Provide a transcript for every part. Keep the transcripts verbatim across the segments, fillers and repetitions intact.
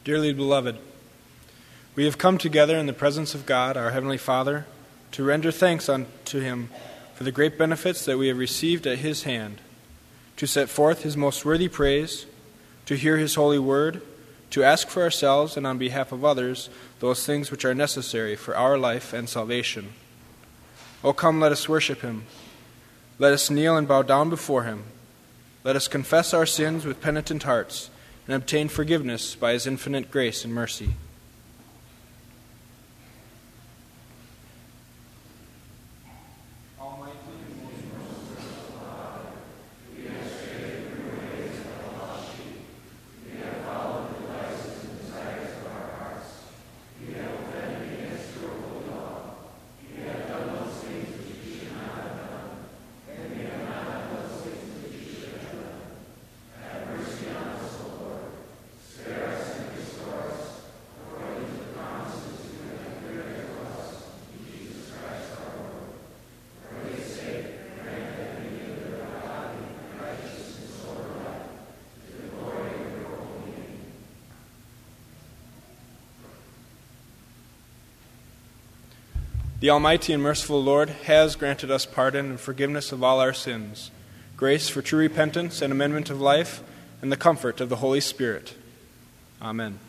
Dearly beloved, we have come together in the presence of God, our Heavenly Father, to render thanks unto Him for the great benefits that we have received at His hand, to set forth His most worthy praise, to hear His holy word, to ask for ourselves and on behalf of others those things which are necessary for our life and salvation. O come, let us worship Him. Let us kneel and bow down before Him. Let us confess our sins with penitent hearts and obtain forgiveness by His infinite grace and mercy. The Almighty and merciful Lord has granted us pardon and forgiveness of all our sins, grace for true repentance and amendment of life, and the comfort of the Holy Spirit. Amen.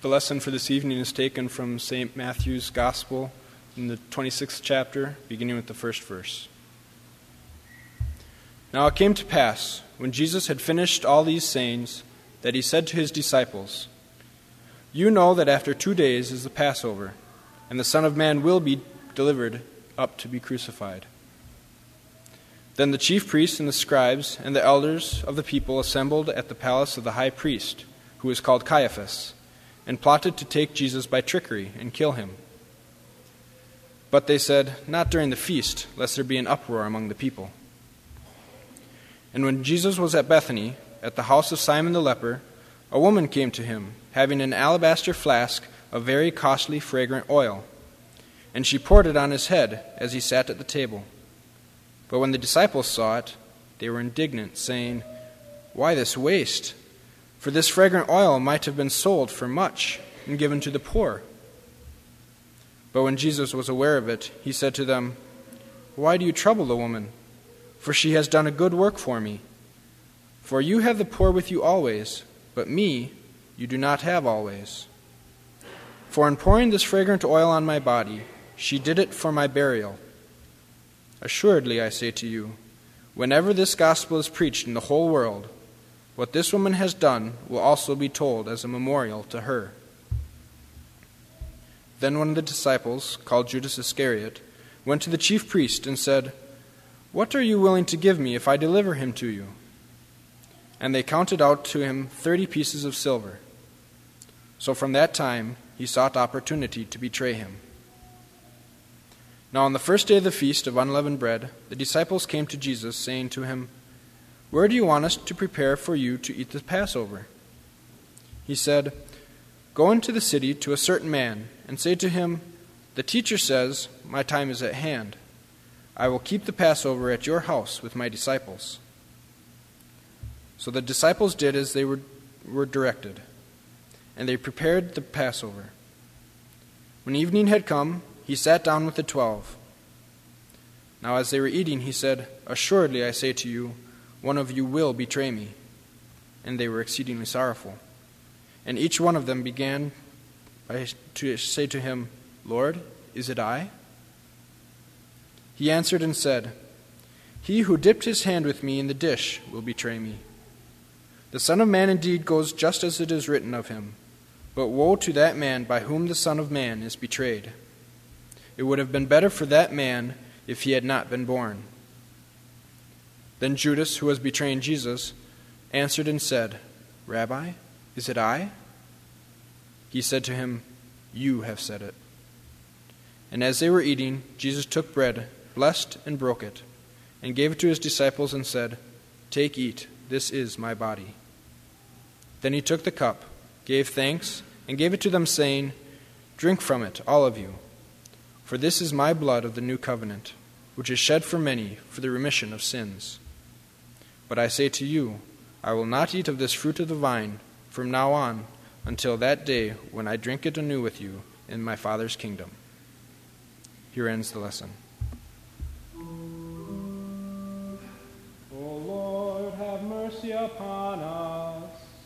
The lesson for this evening is taken from Saint Matthew's Gospel in the twenty-sixth chapter, beginning with the first verse. Now it came to pass, when Jesus had finished all these sayings, that he said to his disciples, "You know that after two days is the Passover, and the Son of Man will be delivered up to be crucified." Then the chief priests and the scribes and the elders of the people assembled at the palace of the high priest, who was called Caiaphas, and plotted to take Jesus by trickery and kill him. But they said, "Not during the feast, lest there be an uproar among the people." And when Jesus was at Bethany, at the house of Simon the leper, a woman came to him, having an alabaster flask of very costly fragrant oil, and she poured it on his head as he sat at the table. But when the disciples saw it, they were indignant, saying, "Why this waste? For this fragrant oil might have been sold for much and given to the poor." But when Jesus was aware of it, he said to them, "Why do you trouble the woman? For she has done a good work for me. For you have the poor with you always, but me you do not have always. For in pouring this fragrant oil on my body, she did it for my burial. Assuredly, I say to you, whenever this gospel is preached in the whole world, what this woman has done will also be told as a memorial to her." Then one of the disciples, called Judas Iscariot, went to the chief priest and said, "What are you willing to give me if I deliver him to you?" And they counted out to him thirty pieces of silver. So from that time he sought opportunity to betray him. Now on the first day of the feast of unleavened bread, the disciples came to Jesus, saying to him, "Where do you want us to prepare for you to eat the Passover?" He said, "Go into the city to a certain man, and say to him, 'The teacher says, my time is at hand. I will keep the Passover at your house with my disciples.'" So the disciples did as they were, were directed, and they prepared the Passover. When evening had come, he sat down with the twelve. Now as they were eating, he said, "Assuredly, I say to you, one of you will betray me." And they were exceedingly sorrowful. And each one of them began by, to say to him, "Lord, is it I?" He answered and said, "He who dipped his hand with me in the dish will betray me. The Son of Man indeed goes just as it is written of him, but woe to that man by whom the Son of Man is betrayed. It would have been better for that man if he had not been born." Then Judas, who was betraying Jesus, answered and said, "Rabbi, is it I?" He said to him, "You have said it." And as they were eating, Jesus took bread, blessed and broke it, and gave it to his disciples and said, "Take, eat, this is my body." Then he took the cup, gave thanks, and gave it to them, saying, "Drink from it, all of you, for this is my blood of the new covenant, which is shed for many for the remission of sins. But I say to you, I will not eat of this fruit of the vine from now on until that day when I drink it anew with you in my Father's kingdom." Here ends the lesson. O Lord, have mercy upon us.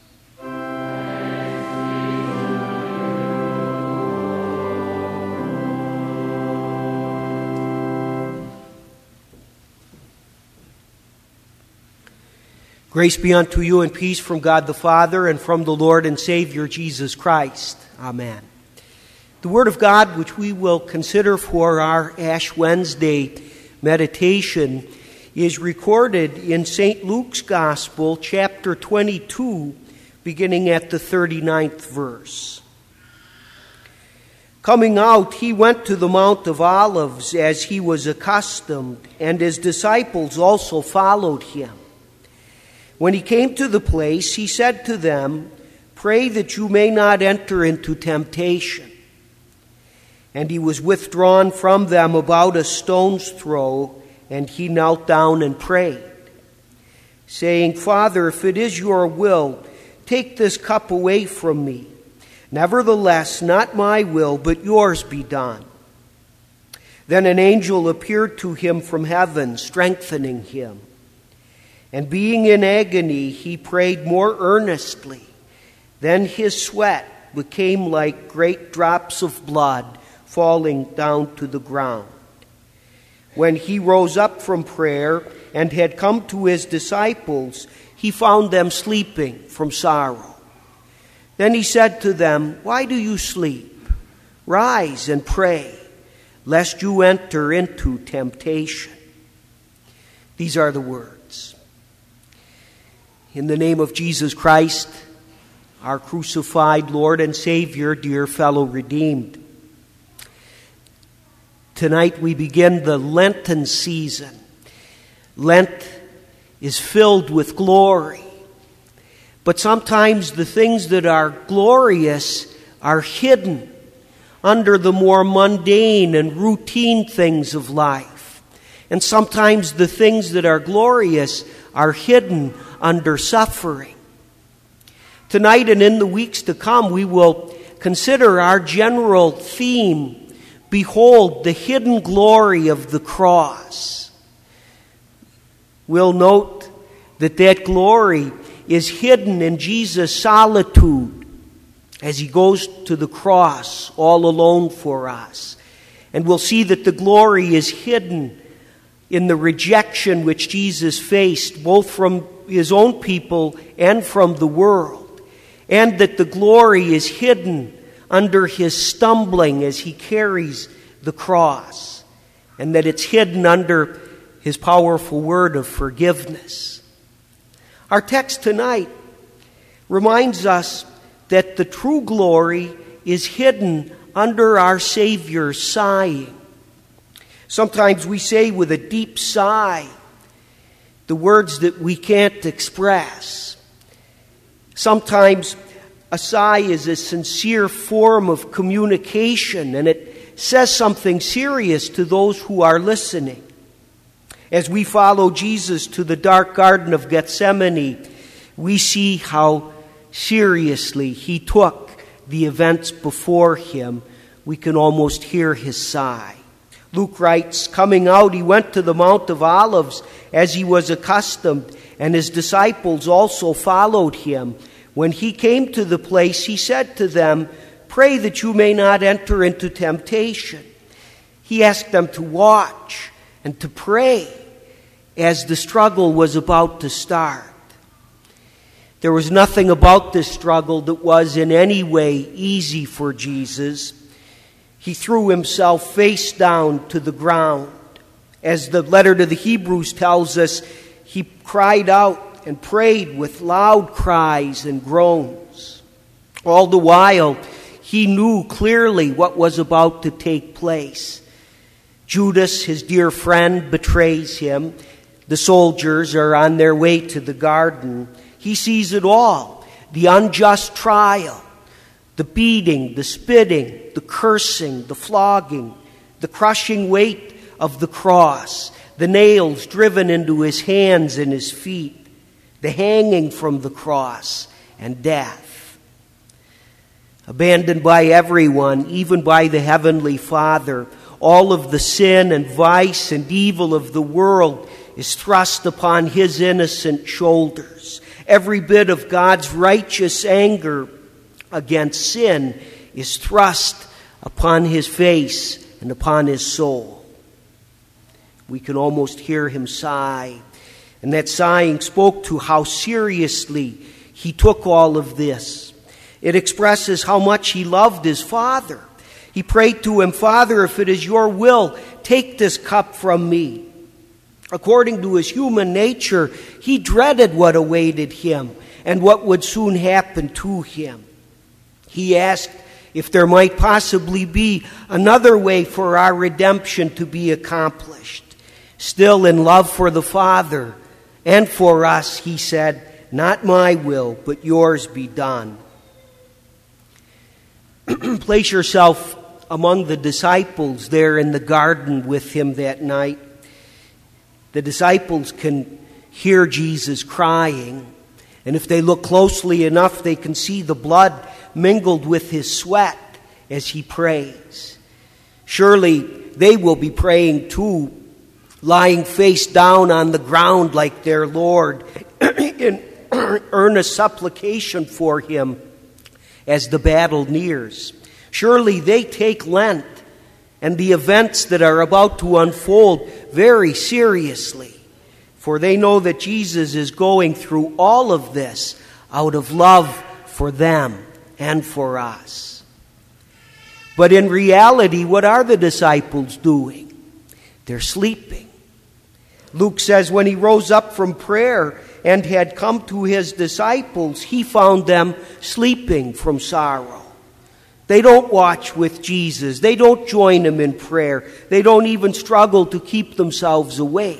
Grace be unto you and peace from God the Father and from the Lord and Savior Jesus Christ. Amen. The Word of God, which we will consider for our Ash Wednesday meditation, is recorded in Saint Luke's Gospel, chapter twenty-two, beginning at the thirty-ninth verse. Coming out, he went to the Mount of Olives as he was accustomed, and his disciples also followed him. When he came to the place, he said to them, "Pray that you may not enter into temptation." And he was withdrawn from them about a stone's throw, and he knelt down and prayed, saying, "Father, if it is your will, take this cup away from me. Nevertheless, not my will, but yours be done." Then an angel appeared to him from heaven, strengthening him. And being in agony, he prayed more earnestly. Then his sweat became like great drops of blood falling down to the ground. When he rose up from prayer and had come to his disciples, he found them sleeping from sorrow. Then he said to them, "Why do you sleep? Rise and pray, lest you enter into temptation." These are the words. In the name of Jesus Christ, our crucified Lord and Savior, dear fellow redeemed, tonight we begin the Lenten season. Lent is filled with glory, but sometimes the things that are glorious are hidden under the more mundane and routine things of life. And sometimes the things that are glorious are hidden under suffering. Tonight and in the weeks to come, we will consider our general theme, Behold the Hidden Glory of the Cross. We'll note that that glory is hidden in Jesus' solitude as he goes to the cross all alone for us. And we'll see that the glory is hidden in the rejection which Jesus faced, both from his own people and from the world. And that the glory is hidden under his stumbling as he carries the cross. And that it's hidden under his powerful word of forgiveness. Our text tonight reminds us that the true glory is hidden under our Savior's sighing. Sometimes we say with a deep sigh the words that we can't express. Sometimes a sigh is a sincere form of communication, and it says something serious to those who are listening. As we follow Jesus to the dark Garden of Gethsemane, we see how seriously he took the events before him. We can almost hear his sigh. Luke writes, "Coming out, he went to the Mount of Olives as he was accustomed, and his disciples also followed him. When he came to the place, he said to them, 'Pray that you may not enter into temptation.'" He asked them to watch and to pray as the struggle was about to start. There was nothing about this struggle that was in any way easy for Jesus. He threw himself face down to the ground. As the letter to the Hebrews tells us, he cried out and prayed with loud cries and groans. All the while, he knew clearly what was about to take place. Judas, his dear friend, betrays him. The soldiers are on their way to the garden. He sees it all. The unjust trial, the beating, the spitting, the cursing, the flogging, the crushing weight of the cross, the nails driven into his hands and his feet, the hanging from the cross, and death. Abandoned by everyone, even by the Heavenly Father, all of the sin and vice and evil of the world is thrust upon his innocent shoulders. Every bit of God's righteous anger against sin is thrust upon his face and upon his soul. We can almost hear him sigh. And that sighing spoke to how seriously he took all of this. It expresses how much he loved his Father. He prayed to him, "Father, if it is your will, take this cup from me." According to his human nature, he dreaded what awaited him and what would soon happen to him. He asked if there might possibly be another way for our redemption to be accomplished. Still in love for the Father and for us, he said, "Not my will, but yours be done." Place yourself among the disciples there in the garden with him that night. The disciples can hear Jesus crying, and if they look closely enough, they can see the blood mingled with his sweat as he prays. Surely they will be praying too, lying face down on the ground like their Lord in earnest supplication for him as the battle nears. Surely they take Lent and the events that are about to unfold very seriously, for they know that Jesus is going through all of this out of love for them and for us. But in reality, what are the disciples doing? They're sleeping. Luke says when he rose up from prayer and had come to his disciples, he found them sleeping from sorrow. They don't watch with Jesus. They don't join him in prayer. They don't even struggle to keep themselves awake.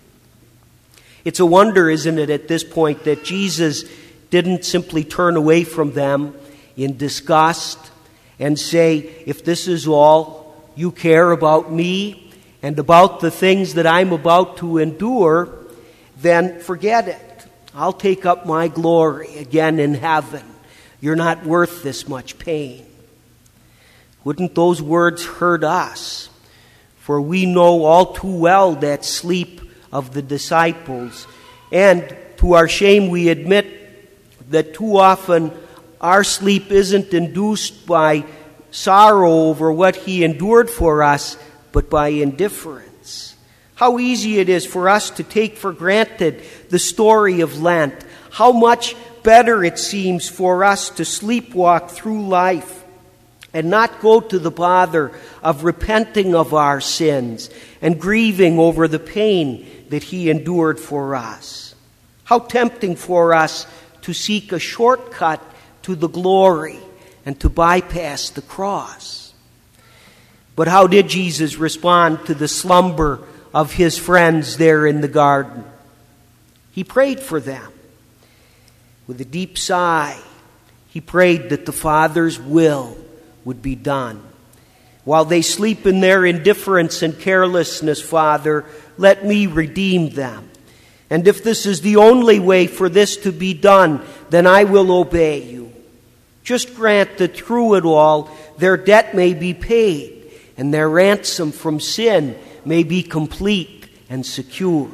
It's a wonder, isn't it, at this point, that Jesus didn't simply turn away from them in disgust and say, if this is all you care about me and about the things that I'm about to endure, then forget it. I'll take up my glory again in heaven. You're not worth this much pain. Wouldn't those words hurt us? For we know all too well that sleep of the disciples. And to our shame, we admit that too often our sleep isn't induced by sorrow over what he endured for us, but by indifference. How easy it is for us to take for granted the story of Lent. How much better it seems for us to sleepwalk through life and not go to the bother of repenting of our sins and grieving over the pain that he endured for us. How tempting for us to seek a shortcut to the glory and to bypass the cross. But how did Jesus respond to the slumber of his friends there in the garden? He prayed for them. With a deep sigh, he prayed that the Father's will would be done. While they sleep in their indifference and carelessness, Father, let me redeem them. And if this is the only way for this to be done, then I will obey you. Just grant that through it all, their debt may be paid, and their ransom from sin may be complete and secure.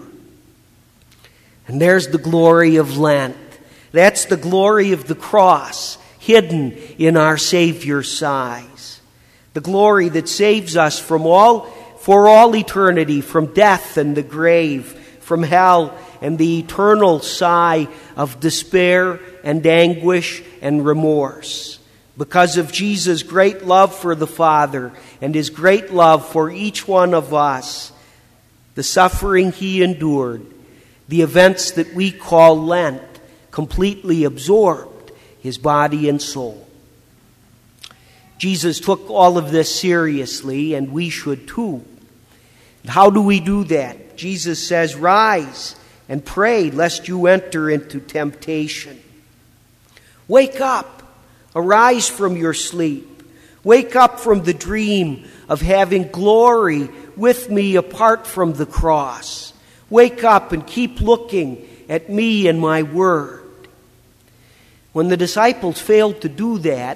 And there's the glory of Lent. That's the glory of the cross, hidden in our Savior's sighs. The glory that saves us from all, for all eternity, from death and the grave, from hell and the eternal sigh of despair and anguish and remorse. Because of Jesus' great love for the Father and his great love for each one of us, the suffering he endured, the events that we call Lent, completely absorbed his body and soul. Jesus took all of this seriously, and we should too. How do we do that? Jesus says, "Rise and pray, lest you enter into temptation." Wake up. Arise from your sleep. Wake up from the dream of having glory with me apart from the cross. Wake up and keep looking at me and my word. When the disciples failed to do that,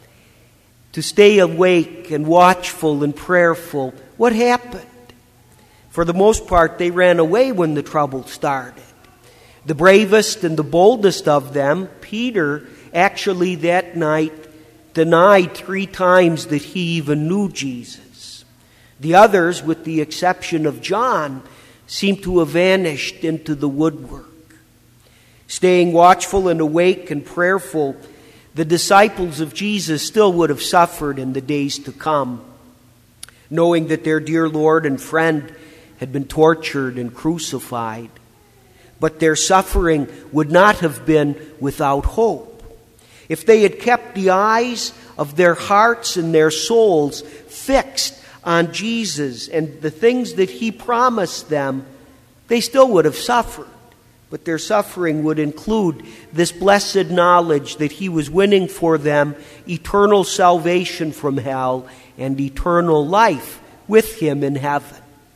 to stay awake and watchful and prayerful, what happened? For the most part, they ran away when the trouble started. The bravest and the boldest of them, Peter, actually that night denied three times that he even knew Jesus. The others, with the exception of John, seemed to have vanished into the woodwork. Staying watchful and awake and prayerful, the disciples of Jesus still would have suffered in the days to come, knowing that their dear Lord and friend had been tortured and crucified. But their suffering would not have been without hope. If they had kept the eyes of their hearts and their souls fixed on Jesus and the things that he promised them, they still would have suffered. But their suffering would include this blessed knowledge that he was winning for them eternal salvation from hell and eternal life with him in heaven.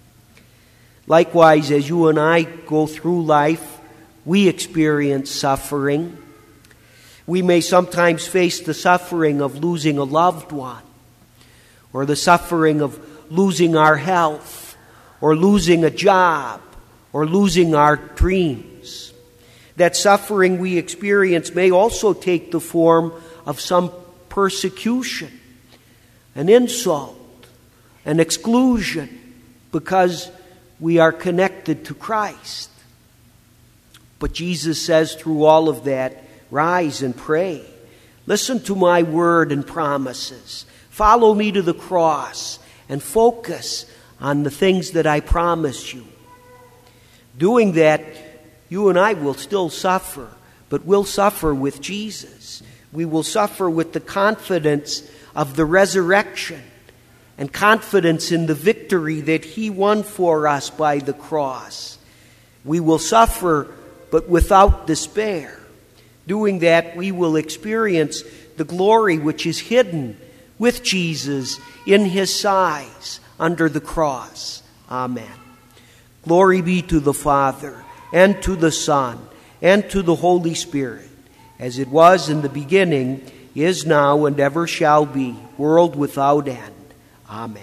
Likewise, as you and I go through life, we experience suffering. We may sometimes face the suffering of losing a loved one, or the suffering of losing our health, or losing a job, or losing our dreams. That suffering we experience may also take the form of some persecution, an insult, an exclusion, because we are connected to Christ. But Jesus says through all of that, rise and pray. Listen to my word and promises. Follow me to the cross and focus on the things that I promise you. Doing that, you and I will still suffer, but we'll suffer with Jesus. We will suffer with the confidence of the resurrection and confidence in the victory that He won for us by the cross. We will suffer, but without despair. Doing that, we will experience the glory which is hidden with Jesus in His sides under the cross. Amen. Glory be to the Father, and to the Son, and to the Holy Spirit, as it was in the beginning, is now, and ever shall be, world without end. Amen.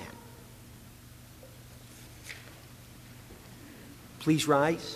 Please rise.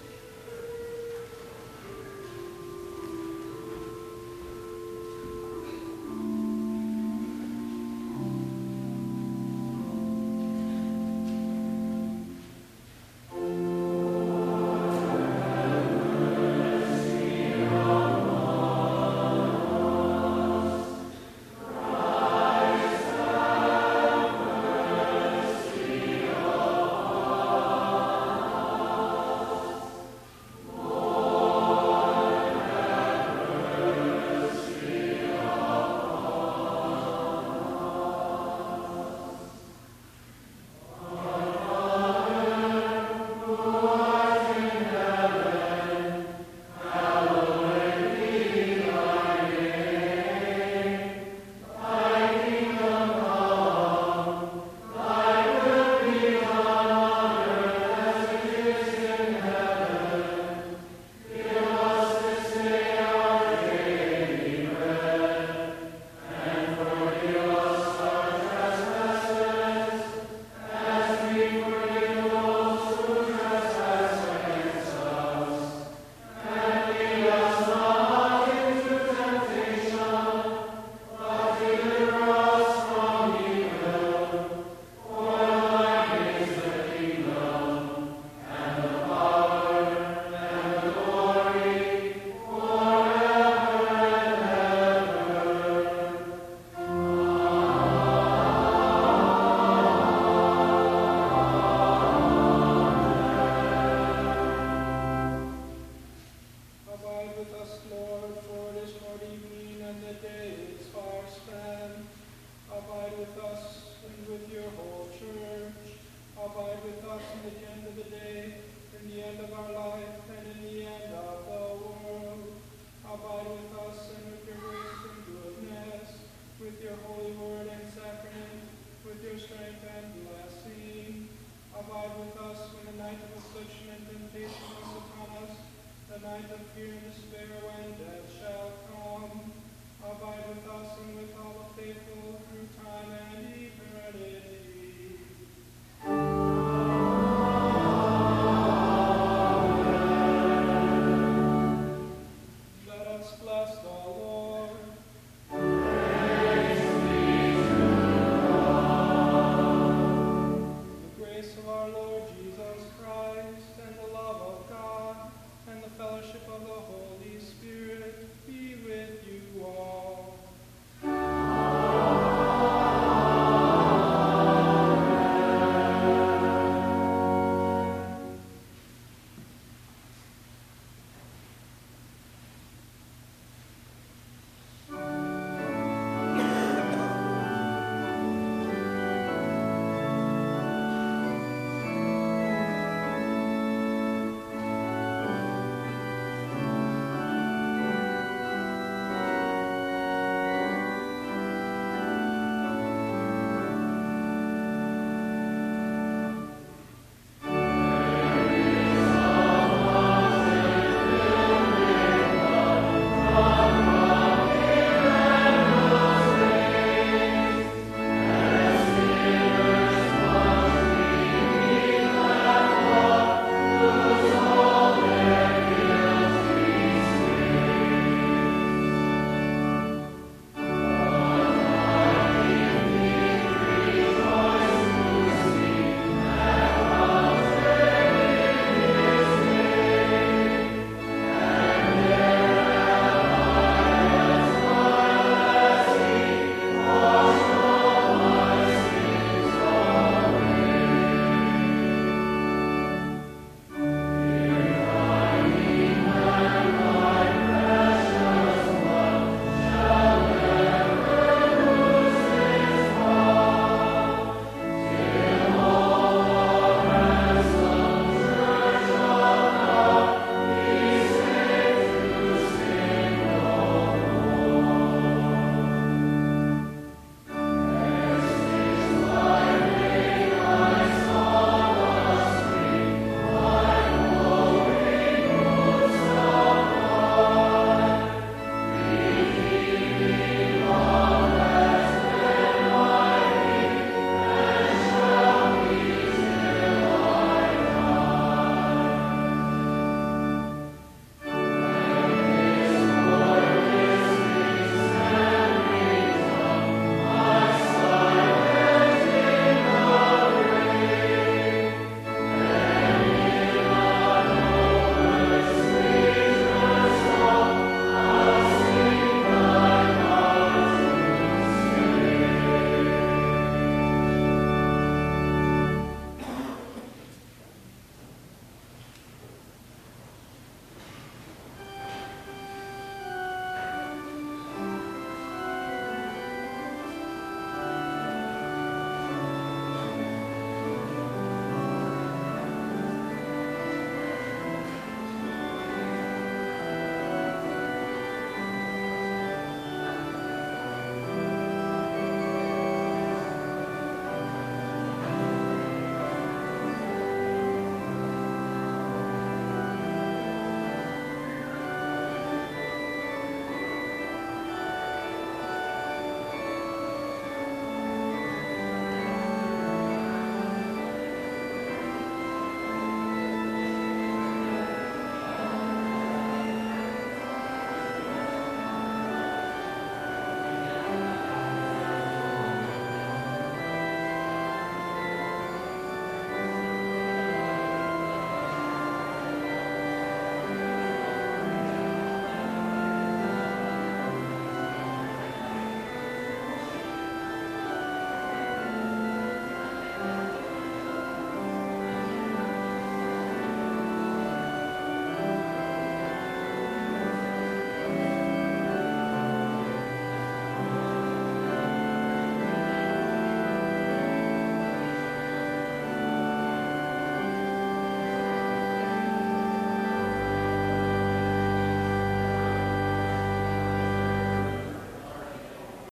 Abide with us and with all the faithful through time and eternity.